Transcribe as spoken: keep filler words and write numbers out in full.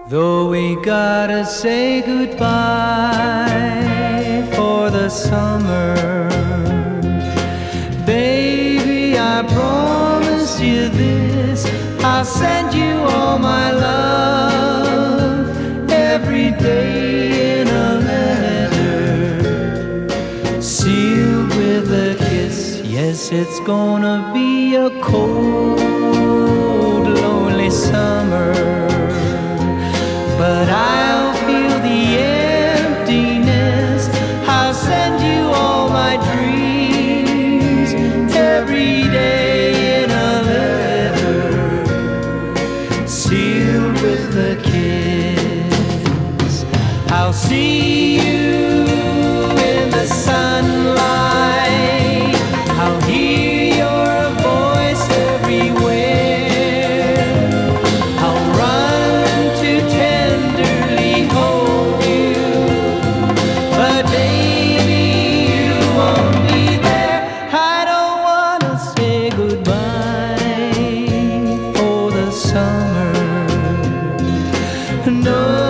Though we gotta say goodbye for the summer, baby, I promise you this, I'll send you all my love every day in a letter, sealed with a kiss. Yes, it's gonna be a cold, lonely summer, but I'll feel the emptiness. I'll send you all my dreams every day in a letter, sealed with a kiss. I'll see you in the sunlight, I'll hear your voice everywhere, I'll run to tenderly hold you, but baby, you won't be there. I don't wanna say goodbye for the summer, no.